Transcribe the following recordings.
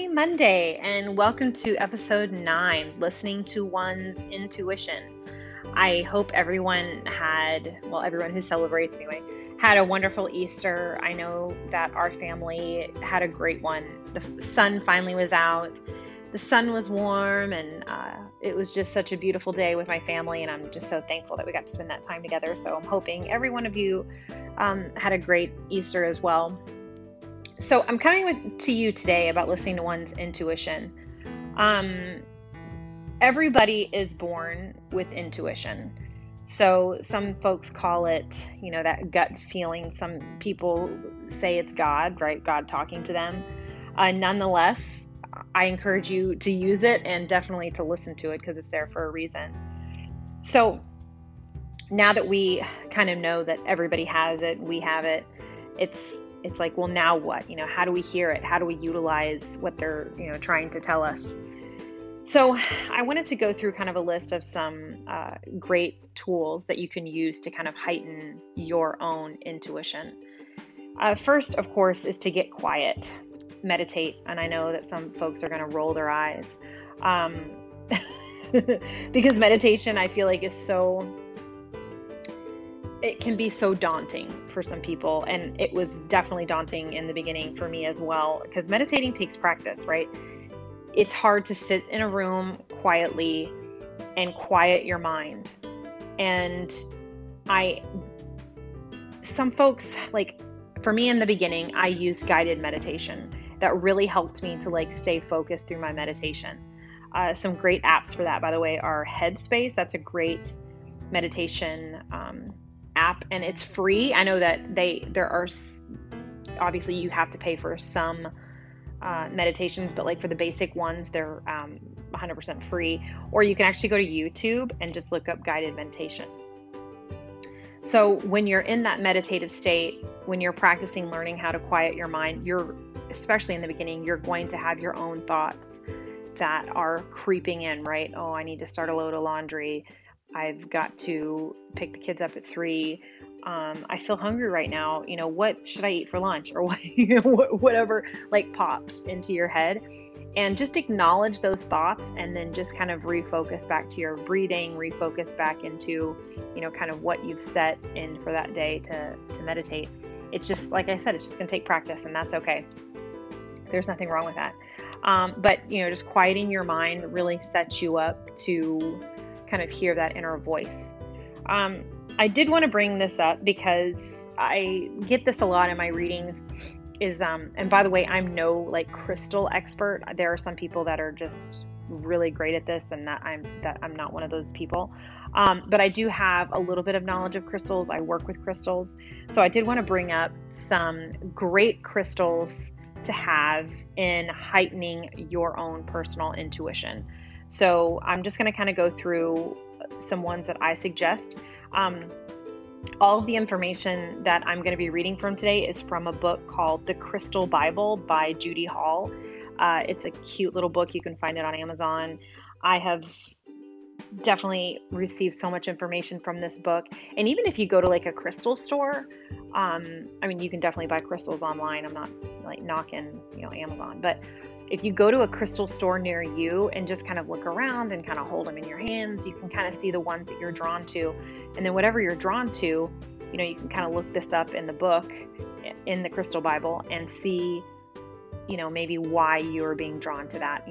Monday, and welcome to episode 9, Listening to One's Intuition. I hope everyone everyone who celebrates anyway, had a wonderful Easter. I know that our family had a great one. The sun finally was out. The sun was warm, and it was just such a beautiful day with my family, and I'm just so thankful that we got to spend that time together. So I'm hoping every one of you had a great Easter as well. So I'm coming to you today about listening to one's intuition. Everybody is born with intuition. So some folks call it, that gut feeling. Some people say it's God, right? God talking to them. Nonetheless, I encourage you to use it and definitely to listen to it because it's there for a reason. So now that we kind of know that everybody has it, we have it, it's like, well, now what? How do we hear it? How do we utilize what they're, trying to tell us? So I wanted to go through kind of a list of some great tools that you can use to kind of heighten your own intuition. First, of course, is to get quiet, meditate. And I know that some folks are going to roll their eyes because meditation, I feel like, it can be so daunting for some people. And it was definitely daunting in the beginning for me as well, because meditating takes practice, right? It's hard to sit in a room quietly and quiet your mind. And some folks, like for me in the beginning, I used guided meditation. That really helped me to stay focused through my meditation. Some great apps for that, by the way, are Headspace. That's a great meditation app, and it's free. I know that there are, obviously you have to pay for some meditations, but for the basic ones, they're 100% free. Or you can actually go to YouTube and just look up guided meditation. So when you're in that meditative state, when you're practicing learning how to quiet your mind, especially in the beginning, you're going to have your own thoughts that are creeping in, right? Oh, I need to start a load of laundry. I've got to pick the kids up at 3. I feel hungry right now. What should I eat for lunch? Or whatever pops into your head. And just acknowledge those thoughts, and then just kind of refocus back to your breathing, refocus back into, kind of what you've set in for that day to meditate. It's just, like I said, it's just going to take practice, and that's okay. There's nothing wrong with that. But, just quieting your mind really sets you up to kind of hear that inner voice. I did want to bring this up because I get this a lot in my readings and by the way, I'm no crystal expert. There are some people that are just really great at this, and I'm not one of those people. But I do have a little bit of knowledge of crystals. I work with crystals. So I did want to bring up some great crystals to have in heightening your own personal intuition. So I'm just going to kind of go through some ones that I suggest. All of the information that I'm going to be reading from today is from a book called The Crystal Bible by Judy Hall. It's a cute little book. You can find it on Amazon. I have definitely received so much information from this book. And even if you go to a crystal store, you can definitely buy crystals online. I'm not knocking, Amazon, but if you go to a crystal store near you and just kind of look around and kind of hold them in your hands, you can kind of see the ones that you're drawn to. And then whatever you're drawn to, you can kind of look this up in the book, in the Crystal Bible, and see, maybe why you're being drawn to that.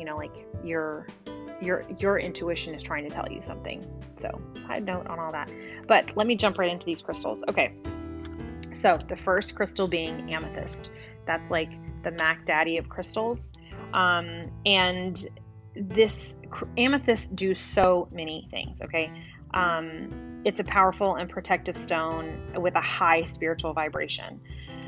Your intuition is trying to tell you something. So side note on all that. But let me jump right into these crystals. Okay. So the first crystal being amethyst. That's the Mac Daddy of crystals. And this amethyst do so many things. Okay. It's a powerful and protective stone with a high spiritual vibration.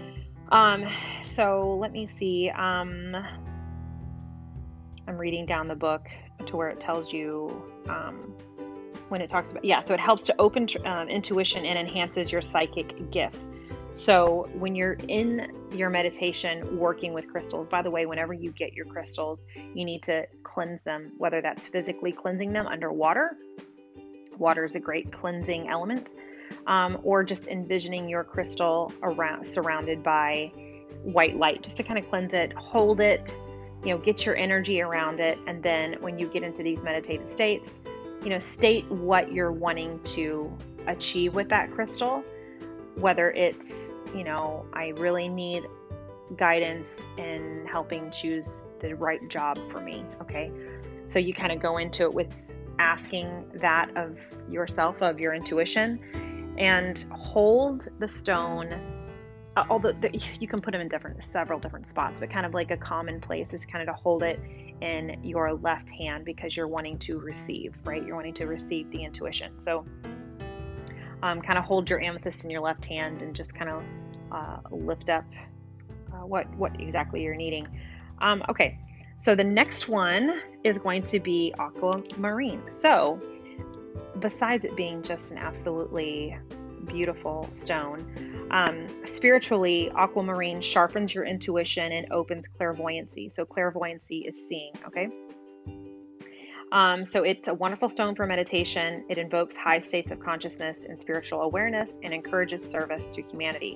So let me see. I'm reading down the book to where it tells you, when it talks about, so it helps to open intuition and enhances your psychic gifts. So when you're in your meditation working with crystals, by the way, whenever you get your crystals, you need to cleanse them, whether that's physically cleansing them under water. Water is a great cleansing element, or just envisioning your crystal surrounded by white light, just to kind of cleanse it, hold it, get your energy around it. And then when you get into these meditative states, state what you're wanting to achieve with that crystal, whether it's, I really need guidance in helping choose the right job for me. Okay. So you kind of go into it with asking that of yourself, of your intuition, and hold the stone. You can put them in several different spots, but kind of like a common place is kind of to hold it in your left hand, because you're wanting to receive, right? You're wanting to receive the intuition. So kind of hold your amethyst in your left hand and just kind of lift up what exactly you're needing. Okay, so the next one is going to be aquamarine. So besides it being just an absolutely beautiful stone, spiritually, aquamarine sharpens your intuition and opens clairvoyancy. So clairvoyancy is seeing, okay? So it's a wonderful stone for meditation. It invokes high states of consciousness and spiritual awareness and encourages service to humanity.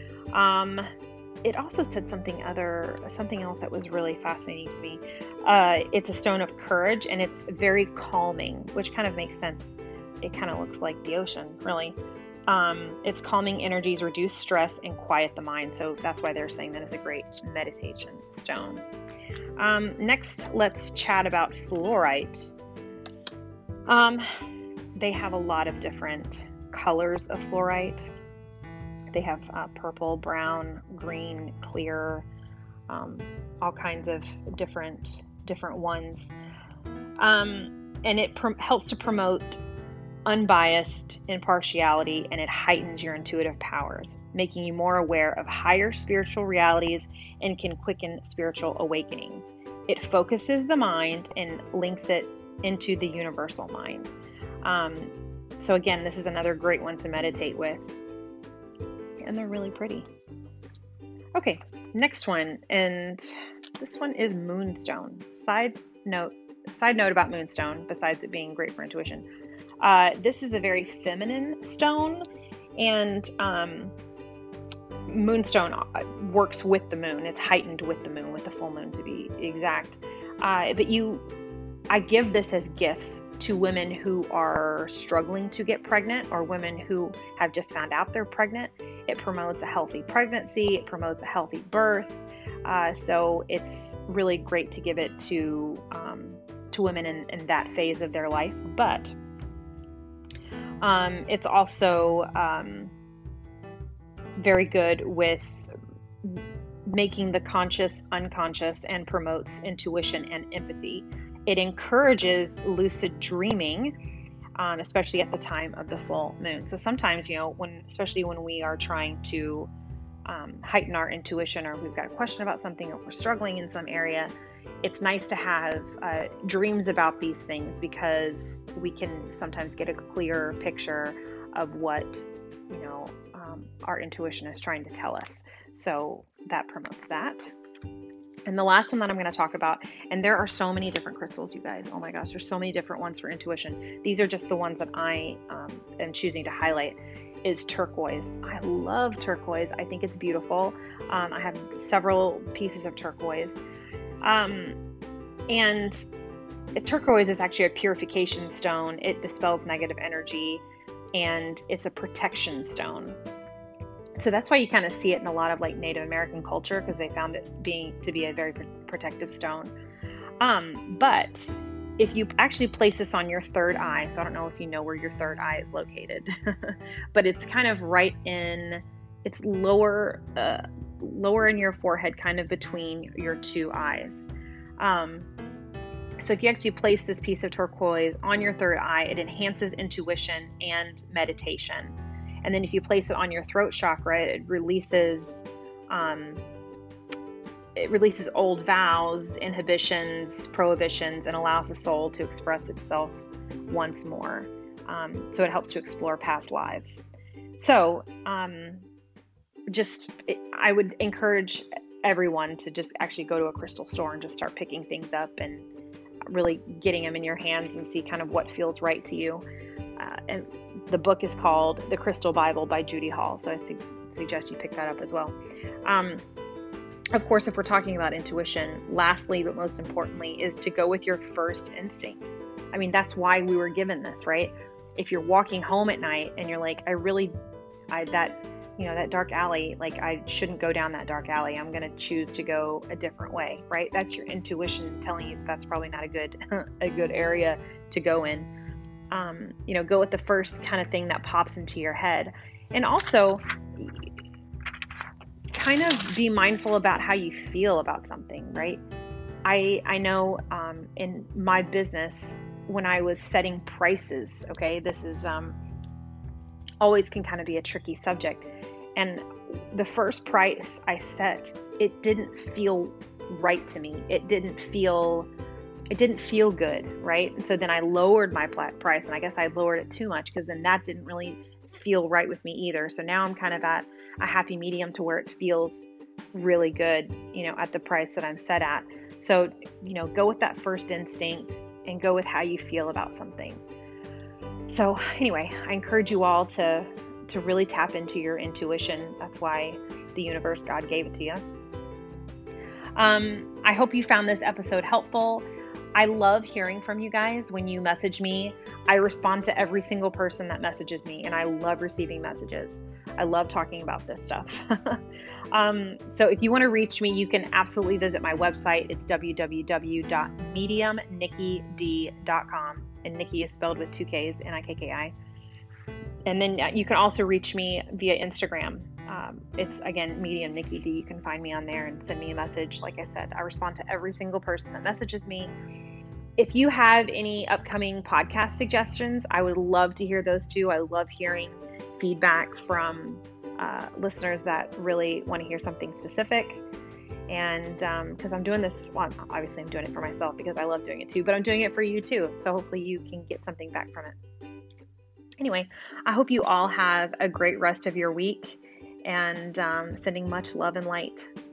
It also said something else that was really fascinating to me. It's a stone of courage, and it's very calming, which kind of makes sense. It kind of looks like the ocean, really. Its calming energies reduce stress and quiet the mind. So that's why they're saying that it's a great meditation stone. Next, let's chat about fluorite. They have a lot of different colors of fluorite. They have purple, brown, green, clear, all kinds of different ones. And it helps to promote unbiased impartiality, and it heightens your intuitive powers, making you more aware of higher spiritual realities and can quicken spiritual awakenings. It focuses the mind and links it into the universal mind. So again, this is another great one to meditate with. And they're really pretty. Okay, next one, and this one is moonstone. Side note about moonstone, besides it being great for intuition. This is a very feminine stone, and moonstone works with the moon. It's heightened with the moon, with the full moon to be exact. I give this as gifts to women who are struggling to get pregnant, or women who have just found out they're pregnant. It promotes a healthy pregnancy. It promotes a healthy birth. So it's really great to give it to women in that phase of their life. But it's also very good with making the conscious unconscious, and promotes intuition and empathy. It encourages lucid dreaming, especially at the time of the full moon. So sometimes, especially when we are trying to heighten our intuition, or we've got a question about something, or we're struggling in some area, it's nice to have dreams about these things, because we can sometimes get a clearer picture of what, our intuition is trying to tell us. So that promotes that. And the last one that I'm going to talk about, and there are so many different crystals, you guys. Oh my gosh, there's so many different ones for intuition. These are just the ones that I am choosing to highlight, is turquoise. I love turquoise. I think it's beautiful. I have several pieces of turquoise. And turquoise is actually a purification stone. It dispels negative energy, and it's a protection stone. So that's why you kind of see it in a lot of like Native American culture, because they found it to be a very protective stone. But if you actually place this on your third eye, so I don't know if you know where your third eye is located, but it's kind of it's lower in your forehead, kind of between your two eyes. So if you actually place this piece of turquoise on your third eye, it enhances intuition and meditation. And then if you place it on your throat chakra, it releases old vows, inhibitions, prohibitions, and allows the soul to express itself once more. So it helps to explore past lives. So I would encourage everyone to just actually go to a crystal store and just start picking things up and really getting them in your hands and see kind of what feels right to you. And the book is called The Crystal Bible by Judy Hall, so I suggest you pick that up as well. Of course, if we're talking about intuition, lastly, but most importantly, is to go with your first instinct. I mean, that's why we were given this, right? If you're walking home at night and you're like, that dark alley, like I shouldn't go down that dark alley. I'm going to choose to go a different way, right? That's your intuition telling you that's probably not a good area to go in. Go with the first kind of thing that pops into your head. And also, kind of be mindful about how you feel about something, right? I know in my business, when I was setting prices, okay, this is always can kind of be a tricky subject. And the first price I set, it didn't feel right to me. It didn't feel good, right? And so then I lowered my price, and I guess I lowered it too much because then that didn't really feel right with me either. So now I'm kind of at a happy medium to where it feels really good, at the price that I'm set at. So, go with that first instinct and go with how you feel about something. So anyway, I encourage you all to really tap into your intuition. That's why the universe, God gave it to you. I hope you found this episode helpful. I love hearing from you guys when you message me. I respond to every single person that messages me, and I love receiving messages. I love talking about this stuff. So if you want to reach me, you can absolutely visit my website. It's www.mediumnikkid.com. And Nikki is spelled with 2 Ks, Nikki. And then you can also reach me via Instagram. It's, again, Medium Nikki D. You can find me on there and send me a message. Like I said, I respond to every single person that messages me. If you have any upcoming podcast suggestions, I would love to hear those too. I love hearing feedback from listeners that really want to hear something specific. And because I'm doing this, well, obviously I'm doing it for myself because I love doing it too, but I'm doing it for you too. So hopefully you can get something back from it. Anyway, I hope you all have a great rest of your week, and sending much love and light.